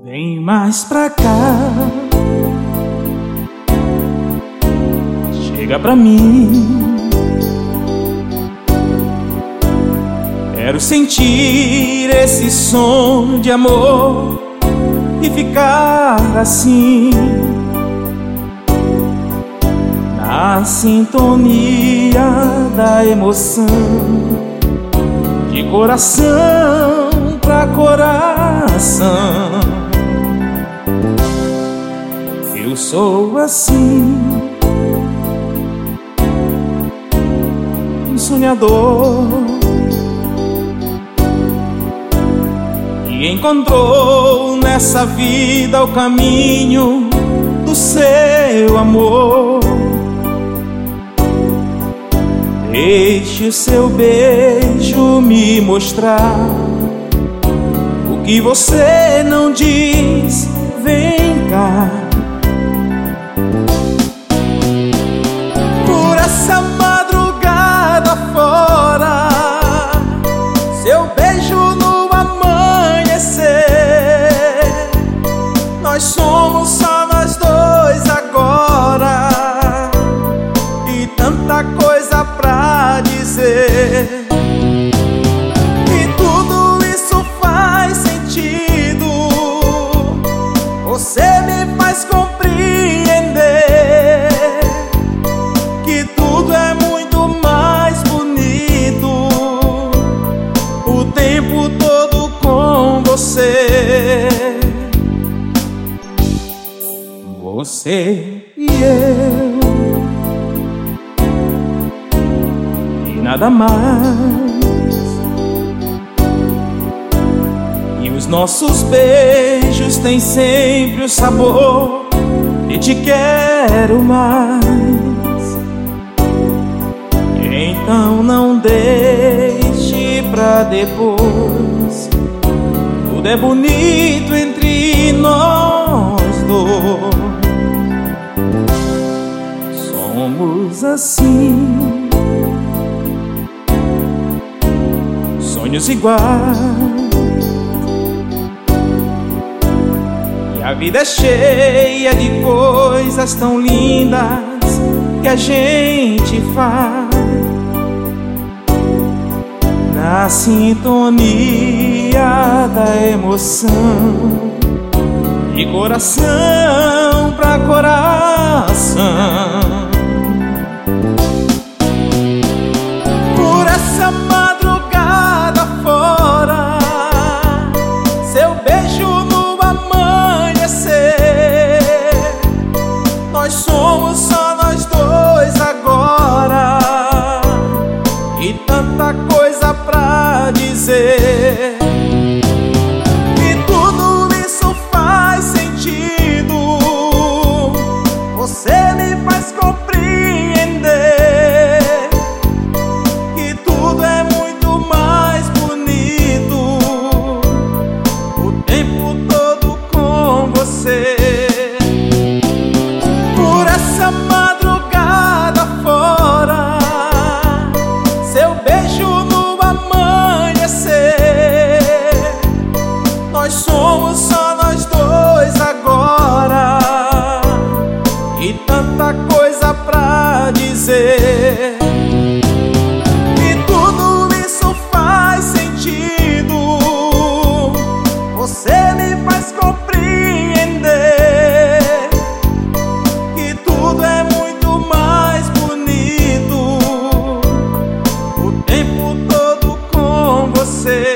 Vem mais pra cá, chega pra mim. Quero sentir esse som de amor e ficar assim, na sintonia da emoção, de coração pra coração. Eu sou assim, um sonhador que encontrou nessa vida o caminho do seu amor. Deixe o seu beijo me mostrar o que você não diz. Vem cá, por essa madrugada fora, seu beijo no amanhecer. Nós somos só nós dois agora, e tanta coisa pra dizer. E tudo isso faz sentido, você me faz compreender que tudo é muito mais bonito o tempo todo com você. Você e eu, e nada mais. E os nossos beijos têm sempre o sabor de te quero mais. Então não deixe pra depois, tudo é bonito entre nós dois. Somos assim, sonhos iguais, e a vida é cheia de coisas tão lindas que a gente faz, na sintonia da emoção, de coração pra coração. Por essa madrugada fora, seu beijo no amanhecer. Nós somos só nós dois agora, e tanta coisa pra dizer. E tudo isso faz sentido, você me faz compreender que tudo é muito mais bonito o tempo todo com você. Por essa madrugada fora, seu beijo no amanhecer. Nós somos só nós dois agora, e tanta coisa pra dizer. E tudo isso faz sentido, você me faz compreender que tudo é muito mais bonito o tempo todo com você.